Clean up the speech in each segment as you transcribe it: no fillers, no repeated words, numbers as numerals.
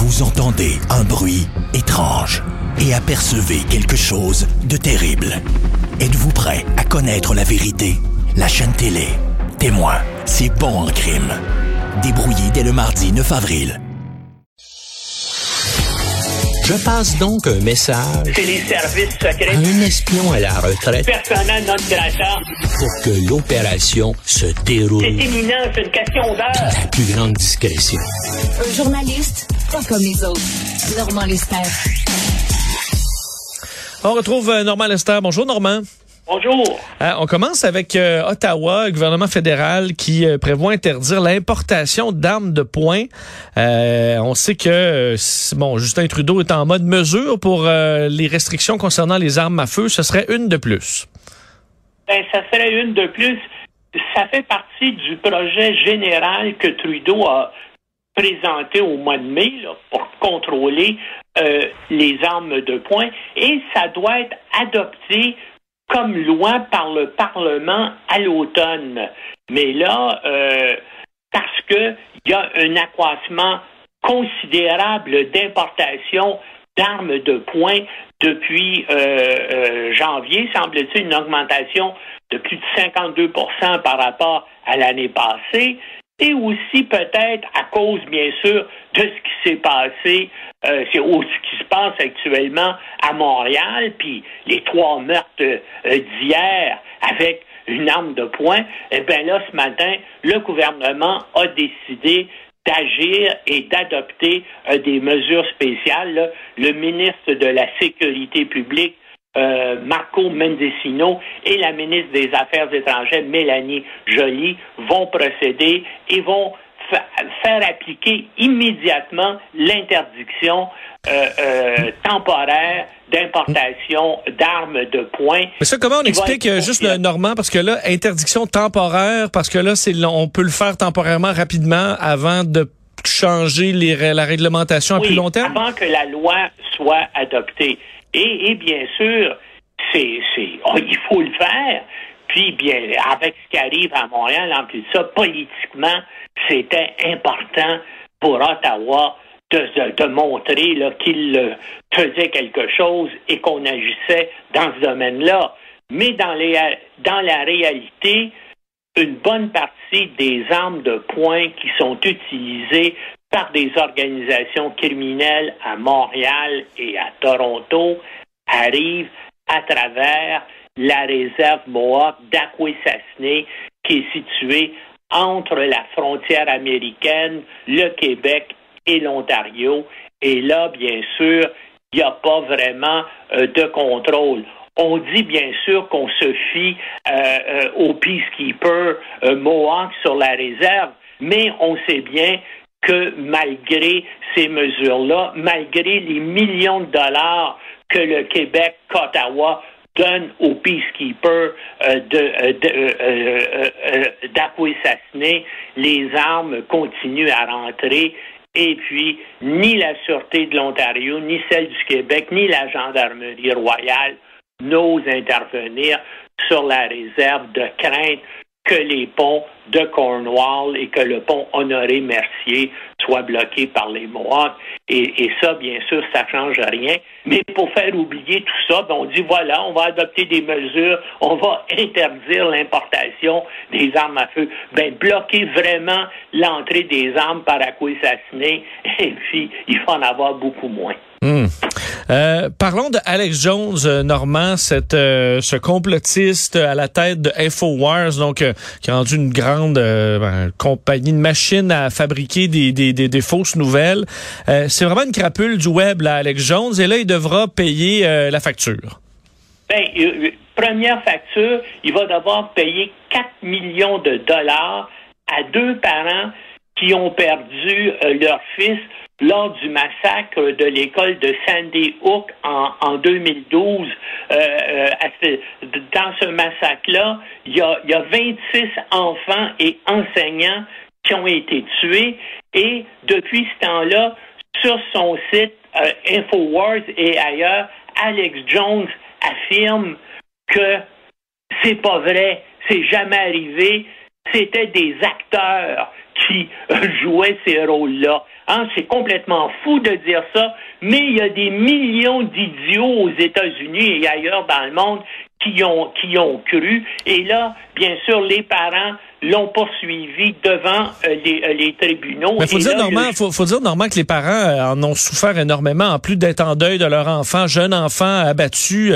Vous entendez un bruit étrange et apercevez quelque chose de terrible. Êtes-vous prêt à connaître la vérité? La chaîne télé Témoin, c'est bon en crime. Débrouillé dès le mardi 9 avril. Je passe donc un message C'est les services secrets. à un espion à la retraite Persona non grata. pour que l'opération se déroule C'est imminent, c'est une question dans d'heure. la plus grande discrétion. Un journaliste, pas comme les autres. Normand Lester. On retrouve Normand Lester. Bonjour Normand. Bonjour. On commence avec Ottawa, le gouvernement fédéral qui prévoit interdire l'importation d'armes de poing. On sait que Justin Trudeau est en mode mesure pour les restrictions concernant les armes à feu. Ce serait une de plus. Ça serait une de plus. Ça fait partie du projet général que Trudeau a présenté au mois de mai là, pour contrôler les armes de poing. Et ça doit être adopté comme loi par le Parlement à l'automne. Mais là, parce que il y a un accroissement considérable d'importation d'armes de poing depuis janvier, semble-t-il, une augmentation de plus de 52% par rapport à l'année passée, et aussi peut-être à cause, bien sûr, de ce qui s'est passé, ce qui se passe actuellement à Montréal, puis les 3 meurtres d'hier avec une arme de poing. Eh bien là, ce matin, le gouvernement a décidé d'agir et d'adopter des mesures spéciales. Là. Le ministre de la Sécurité publique, Marco Mendicino, et la ministre des Affaires étrangères, Mélanie Joly, vont procéder et vont faire appliquer immédiatement l'interdiction temporaire d'importation d'armes de poing. Mais ça, comment on explique, juste Normand, parce que là, interdiction temporaire, parce que là, on peut le faire temporairement rapidement avant de changer la réglementation à plus long terme? Avant que la loi soit adoptée. Et bien sûr, il faut le faire. Puis, bien, avec ce qui arrive à Montréal, en plus de ça, politiquement, c'était important pour Ottawa de montrer là, qu'il faisait quelque chose et qu'on agissait dans ce domaine-là. Mais dans la réalité, une bonne partie des armes de poing qui sont utilisées par des organisations criminelles à Montréal et à Toronto arrivent à travers la réserve Mohawk d'Akwesasne, qui est située entre la frontière américaine, le Québec et l'Ontario. Et là, bien sûr, il n'y a pas vraiment de contrôle. On dit bien sûr qu'on se fie aux peacekeepers Mohawk sur la réserve, mais on sait bien que malgré ces mesures-là, malgré les millions de dollars que le Québec, qu'Ottawa donne aux peacekeepers d'Akwesasne, les armes continuent à rentrer. Et puis, ni la Sûreté de l'Ontario, ni celle du Québec, ni la Gendarmerie royale n'osent intervenir sur la réserve de crainte que les ponts de Cornwall et que le pont Honoré-Mercier soient bloqués par les Mohawks. Et ça, bien sûr, ça change rien. Mais pour faire oublier tout ça, on dit, voilà, on va adopter des mesures, on va interdire l'importation des armes à feu. Bloquer vraiment l'entrée des armes par Akwesasne, et puis il faut en avoir beaucoup moins. Parlons de Alex Jones, Normand, ce complotiste à la tête de InfoWars, donc qui a rendu une grande compagnie, une machine à fabriquer des fausses nouvelles. C'est vraiment une crapule du web, là, Alex Jones, et là, il devra payer la facture. Première facture, il va devoir payer 4 millions de dollars à 2 parents qui ont perdu leur fils lors du massacre de l'école de Sandy Hook en 2012. Dans ce massacre-là, il y a 26 enfants et enseignants qui ont été tués, et depuis ce temps-là, sur son site InfoWars et ailleurs, Alex Jones affirme que c'est pas vrai, c'est jamais arrivé, c'était des acteurs qui jouaient ces rôles-là. Hein, c'est complètement fou de dire ça, mais il y a des millions d'idiots aux États-Unis et ailleurs dans le monde qui ont cru. Et là, bien sûr, les parents l'ont poursuivi devant les tribunaux. Mais faut dire, Normand, que les parents en ont souffert énormément. En plus d'être en deuil de leur enfant, jeune enfant abattu,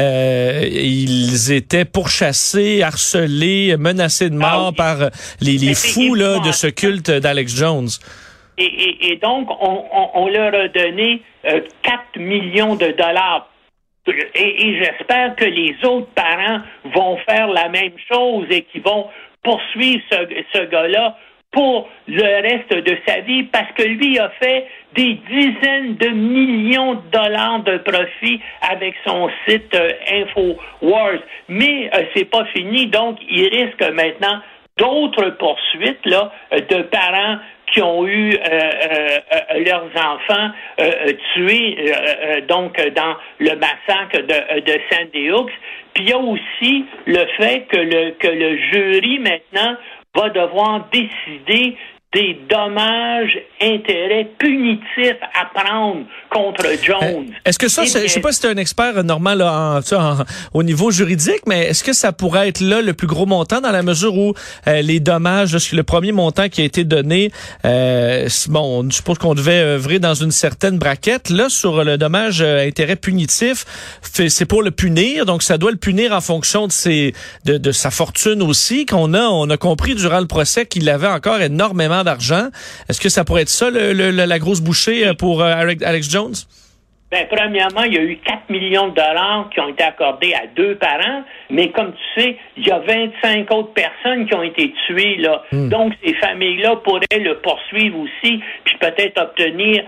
ils étaient pourchassés, harcelés, menacés de mort par les fous là de ce culte d'Alex Jones. Et donc, on leur a donné 4 millions de dollars. Et j'espère que les autres parents vont faire la même chose et qu'ils vont poursuivre ce gars-là pour le reste de sa vie, parce que lui a fait des dizaines de millions de dollars de profit avec son site InfoWars. Mais c'est pas fini, donc il risque maintenant d'autres poursuites là de parents qui ont eu leurs enfants tués donc dans le massacre de Sandy Hook. Puis il y a aussi le fait que le jury maintenant va devoir décider des dommages, intérêts punitifs à prendre contre Jones. Est-ce que ça, je sais pas si tu es un expert normal là, au niveau juridique, mais est-ce que ça pourrait être là le plus gros montant dans la mesure où les dommages, le premier montant qui a été donné, on suppose qu'on devait œuvrer dans une certaine braquette. Là, sur le dommage intérêt punitif, c'est pour le punir, donc ça doit le punir en fonction de sa fortune aussi, on a compris durant le procès qu'il avait encore énormément d'argent. Est-ce que ça pourrait être ça, la grosse bouchée pour Alex Jones? Ben, premièrement, il y a eu 4 millions de dollars qui ont été accordés à 2 parents, mais comme tu sais, il y a 25 autres personnes qui ont été tuées, là. Donc, ces familles-là pourraient le poursuivre aussi, puis peut-être obtenir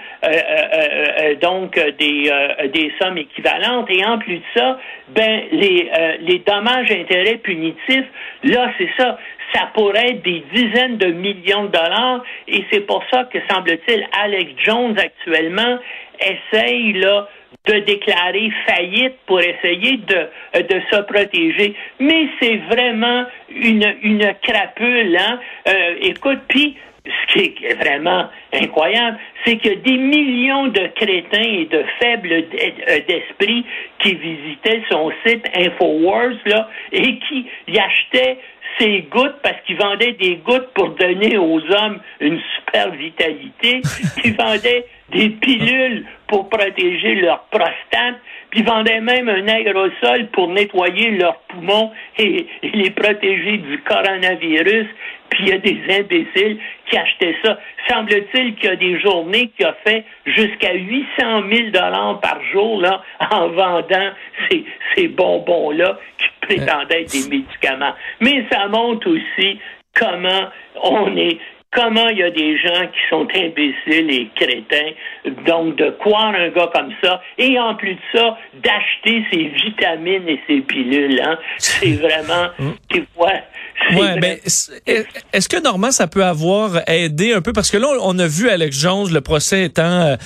donc des sommes équivalentes. Et en plus de ça, ben les dommages intérêts punitifs, là, c'est ça. Ça pourrait être des dizaines de millions de dollars, et c'est pour ça que, semble-t-il, Alex Jones, actuellement, essaye là de déclarer faillite pour essayer de se protéger. Mais c'est vraiment une crapule, hein? Écoute, puis ce qui est vraiment incroyable, c'est qu'il y a des millions de crétins et de faibles d'esprit qui visitaient son site InfoWars, là, et qui y achetaient ces gouttes, parce qu'ils vendaient des gouttes pour donner aux hommes une super vitalité, qui vendaient des pilules pour protéger leur prostate, puis ils vendaient même un aérosol pour nettoyer leurs poumons et les protéger du coronavirus. Puis il y a des imbéciles qui achetaient ça. Semble-t-il qu'il y a des journées qui ont fait jusqu'à 800 000 $ par jour là, en vendant ces bonbons-là qui prétendaient être des médicaments. Mais ça montre aussi comment il y a des gens qui sont imbéciles et crétins, donc de croire un gars comme ça, et en plus de ça, d'acheter ses vitamines et ses pilules, hein. C'est vraiment, tu vois. Ouais, ben, est-ce que Normand, ça peut avoir aidé un peu, parce que là, on a vu Alex Jones, le procès étant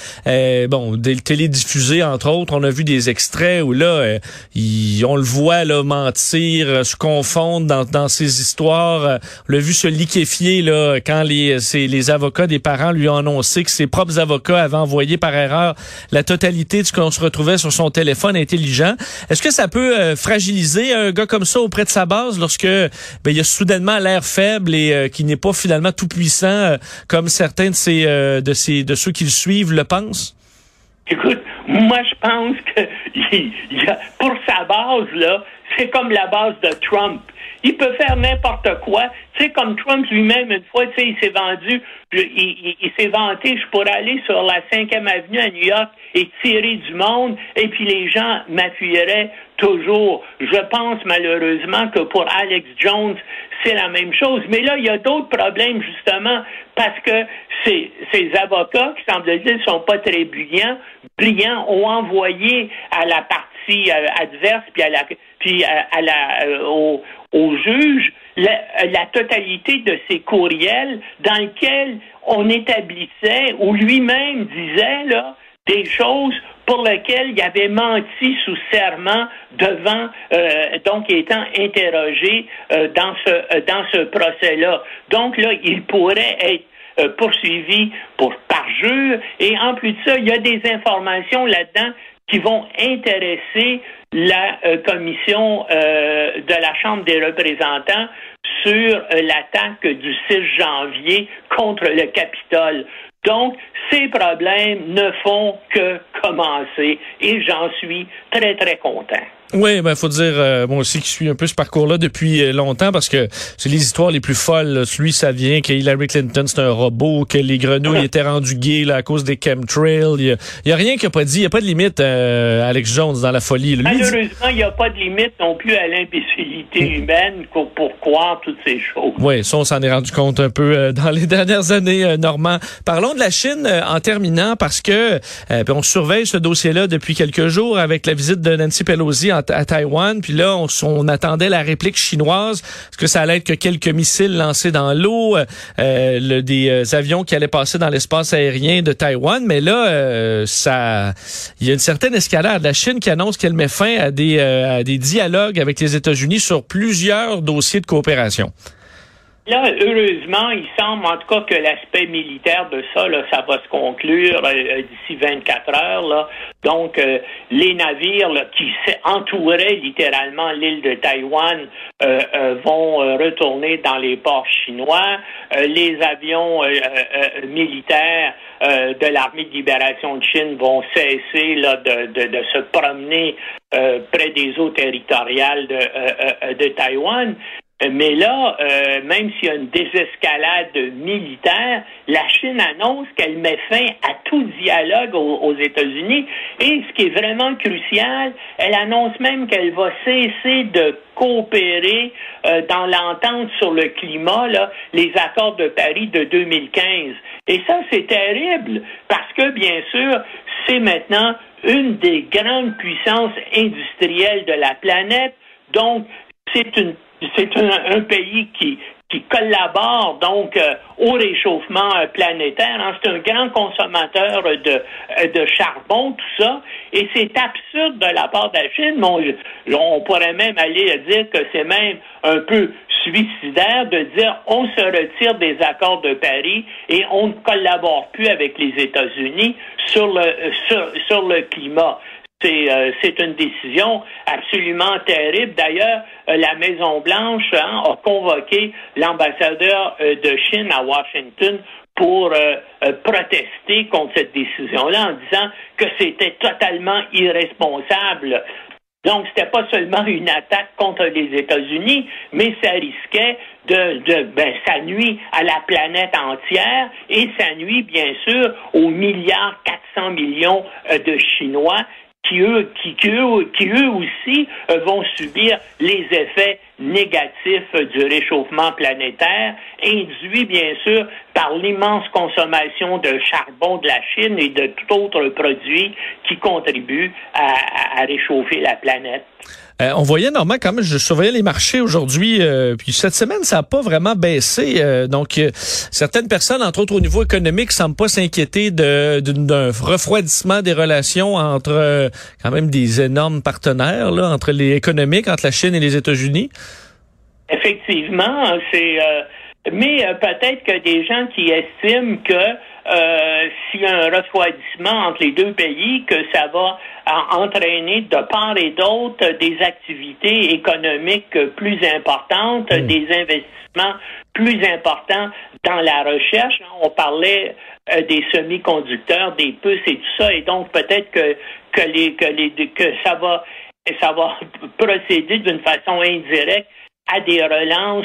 télédiffusé entre autres, on a vu des extraits où là, on le voit là mentir, se confondre dans ses histoires. On l'a vu se liquéfier là quand les avocats des parents lui ont annoncé que ses propres avocats avaient envoyé par erreur la totalité de ce qu'on se retrouvait sur son téléphone intelligent. Est-ce que ça peut fragiliser un gars comme ça auprès de sa base lorsque il a soudainement l'air faible et qui n'est pas finalement tout puissant comme certains de ceux qui le suivent le pensent? Écoute, moi je pense que pour sa base là, c'est comme la base de Trump. Il peut faire n'importe quoi. Tu sais, comme Trump lui-même, une fois, tu sais, il s'est vendu, il s'est vanté, je pourrais aller sur la 5e avenue à New York et tirer du monde, et puis les gens m'appuieraient toujours. Je pense malheureusement que pour Alex Jones, c'est la même chose. Mais là, il y a d'autres problèmes, justement, parce que ces avocats, qui semble-t-il sont pas très brillants, ont envoyé à la partie adverse, puis au juge la totalité de ces courriels dans lesquels on établissait, ou lui-même disait là, des choses pour lequel il avait menti sous serment devant, donc étant interrogé dans ce procès-là. Donc là, il pourrait être poursuivi par parjure, et en plus de ça, il y a des informations là-dedans qui vont intéresser la commission de la Chambre des représentants sur l'attaque du 6 janvier contre le Capitole. Donc, ces problèmes ne font que commencer et j'en suis très, très content. Oui, ben faut dire, moi aussi qui suis un peu ce parcours-là depuis longtemps, parce que c'est les histoires les plus folles. Là. Celui, ça vient que Hillary Clinton, c'est un robot, que les grenouilles étaient rendues gays là, à cause des chemtrails. Il y a rien qui a pas dit. Il y a pas de limite, Alex Jones, dans la folie. Lui, malheureusement, il n'y a pas de limite non plus à l'imbécilité humaine pour croire toutes ces choses. Oui, ça, on s'en est rendu compte un peu dans les dernières années, Normand. Parlons de la Chine en terminant, parce que on surveille ce dossier-là depuis quelques jours avec la visite de Nancy Pelosi à Taïwan, puis là, on attendait la réplique chinoise. Est-ce que ça allait être que quelques missiles lancés dans l'eau, des avions qui allaient passer dans l'espace aérien de Taïwan? Mais là, il y a une certaine escalade. La Chine qui annonce qu'elle met fin à des dialogues avec les États-Unis sur plusieurs dossiers de coopération. Là, heureusement, il semble en tout cas que l'aspect militaire de ça, là, ça va se conclure d'ici 24 heures. Là. Donc, les navires là, qui entouraient littéralement l'île de Taïwan vont retourner dans les ports chinois. Les avions militaires de l'Armée de libération de Chine vont cesser là, de se promener près des eaux territoriales de Taïwan. Mais là, même s'il y a une désescalade militaire, la Chine annonce qu'elle met fin à tout dialogue aux États-Unis. Et ce qui est vraiment crucial, elle annonce même qu'elle va cesser de coopérer dans l'entente sur le climat, là, les accords de Paris de 2015. Et ça, c'est terrible, parce que, bien sûr, c'est maintenant une des grandes puissances industrielles de la planète. Donc, c'est un pays qui collabore donc au réchauffement planétaire. Hein. C'est un grand consommateur de charbon, tout ça. Et c'est absurde de la part de la Chine. On pourrait même aller dire que c'est même un peu suicidaire de dire on se retire des accords de Paris et on ne collabore plus avec les États-Unis sur le climat. C'est une décision absolument terrible. D'ailleurs, la Maison-Blanche a convoqué l'ambassadeur de Chine à Washington pour protester contre cette décision-là en disant que c'était totalement irresponsable. Donc, c'était pas seulement une attaque contre les États-Unis, mais ça risquait ça nuit à la planète entière et ça nuit, bien sûr, aux 1,4 milliard de Chinois qui eux aussi vont subir les effets négatifs du réchauffement planétaire, induit bien sûr par l'immense consommation de charbon de la Chine et de tout autre produit qui contribue à réchauffer la planète. On voyait Normand quand même, je surveillais les marchés aujourd'hui, puis cette semaine, ça n'a pas vraiment baissé. Donc, certaines personnes, entre autres au niveau économique, semblent pas s'inquiéter d'un refroidissement des relations entre quand même des énormes partenaires, là, entre les économiques, entre la Chine et les États-Unis. Effectivement, mais peut-être que des gens qui estiment que s'il y a un refroidissement entre les deux pays, que ça va entraîner de part et d'autre des activités économiques plus importantes, des investissements plus importants dans la recherche. On parlait des semi-conducteurs, des puces et tout ça, et donc peut-être que ça va procéder d'une façon indirecte à des relances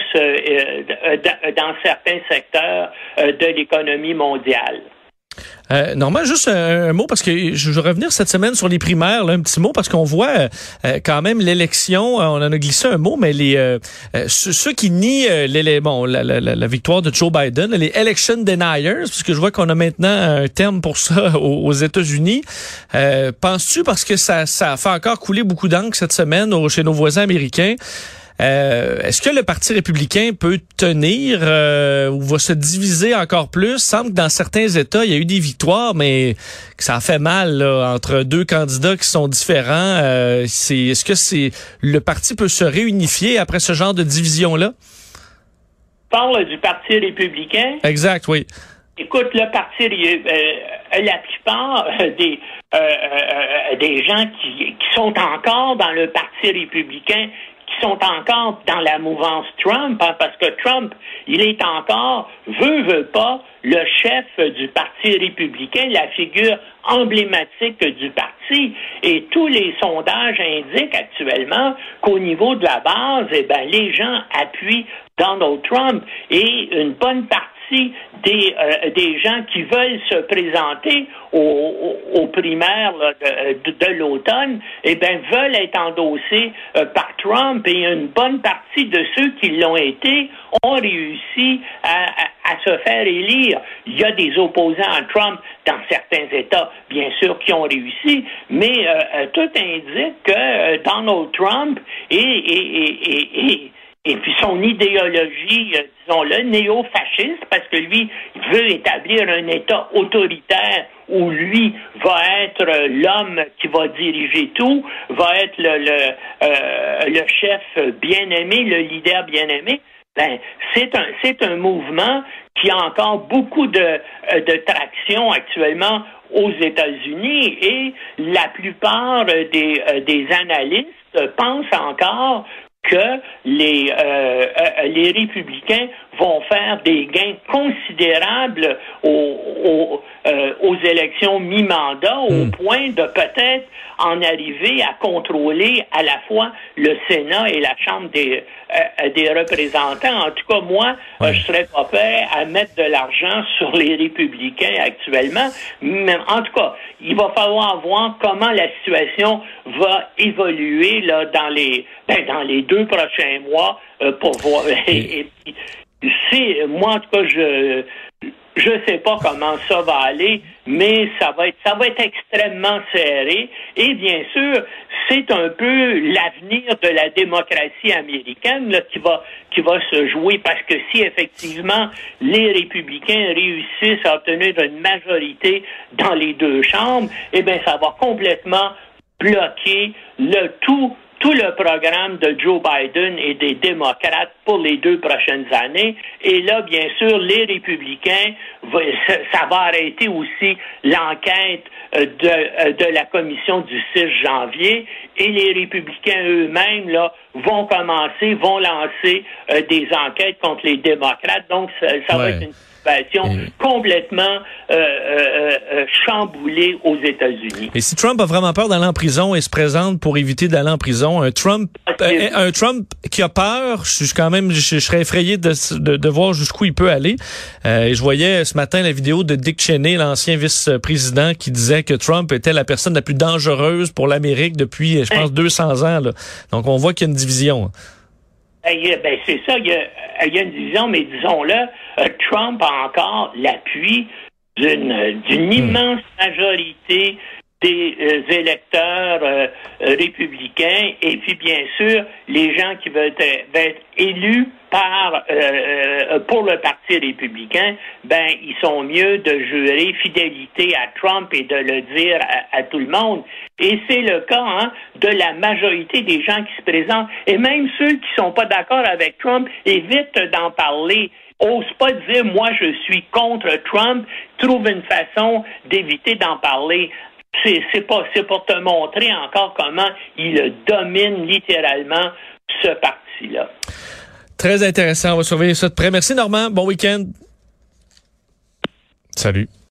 dans certains secteurs de l'économie mondiale. Normand, juste un mot, parce que je vais revenir cette semaine sur les primaires, là, un petit mot, parce qu'on voit quand même l'élection, on en a glissé un mot, mais ceux qui nient la victoire de Joe Biden, les election deniers, parce que je vois qu'on a maintenant un terme pour ça aux États-Unis. Penses-tu, parce que ça fait encore couler beaucoup d'encre cette semaine chez nos voisins américains, Est-ce que le Parti républicain peut tenir ou va se diviser encore plus? Il semble que dans certains États, il y a eu des victoires, mais que ça a fait mal là, entre deux candidats qui sont différents. Est-ce que le parti peut se réunifier après ce genre de division-là? Tu parles du Parti républicain? Exact, oui. Écoute, le parti, la plupart des gens qui sont encore dans le Parti républicain, qui sont encore dans la mouvance Trump, hein, parce que Trump, il est encore, veut pas, le chef du Parti républicain, la figure emblématique du parti. Et tous les sondages indiquent actuellement qu'au niveau de la base, les gens appuient Donald Trump et une bonne partie des gens qui veulent se présenter aux primaires là, de l'automne, veulent être endossés par Trump, et une bonne partie de ceux qui l'ont été ont réussi à se faire élire. Il y a des opposants à Trump dans certains États, bien sûr, qui ont réussi, mais tout indique que Donald Trump et puis son idéologie, disons-le, néo-fasciste, parce que lui veut établir un État autoritaire où lui va être l'homme qui va diriger tout, va être le chef bien-aimé, le leader bien-aimé. C'est un mouvement qui a encore beaucoup de traction actuellement aux États-Unis, et la plupart des analystes pensent encore que les républicains vont faire des gains considérables aux élections mi-mandat, au point de peut-être en arriver à contrôler à la fois le Sénat et la Chambre des représentants. En tout cas, moi, je serais pas prêt à mettre de l'argent sur les républicains actuellement. Mais en tout cas, il va falloir voir comment la situation va évoluer là dans les 2 prochains mois pour voir. Et moi, en tout cas, je sais pas comment ça va aller, mais ça va être extrêmement serré. Et bien sûr, c'est un peu l'avenir de la démocratie américaine là, qui va se jouer, parce que si effectivement les républicains réussissent à obtenir une majorité dans les 2 chambres, ça va complètement bloquer tout le programme de Joe Biden et des démocrates pour les 2 prochaines années. Et là, bien sûr, les républicains, ça va arrêter aussi l'enquête de la commission du 6 janvier. Et les républicains eux-mêmes là vont lancer des enquêtes contre les démocrates. Donc, ça va être une situation complètement chamboulée aux États-Unis. Et si Trump a vraiment peur d'aller en prison et se présente pour éviter d'aller en prison, un Trump qui a peur, je serais effrayé de voir jusqu'où il peut aller. Et je voyais ce matin la vidéo de Dick Cheney, l'ancien vice-président, qui disait que Trump était la personne la plus dangereuse pour l'Amérique depuis, je pense, 200 ans. Là. Donc, on voit qu'il y a une division. C'est ça, il y a une division, mais disons-le, Trump a encore l'appui d'une immense majorité des électeurs républicains, et puis bien sûr, les gens qui veulent être élus pour le Parti républicain, ils sont mieux de jurer fidélité à Trump et de le dire à tout le monde. Et c'est le cas de la majorité des gens qui se présentent. Et même ceux qui sont pas d'accord avec Trump évitent d'en parler. Ose pas dire, moi, je suis contre Trump, trouve une façon d'éviter d'en parler. C'est pour te montrer encore comment il domine littéralement ce parti-là. Très intéressant. On va surveiller ça de près. Merci, Normand. Bon week-end. Salut.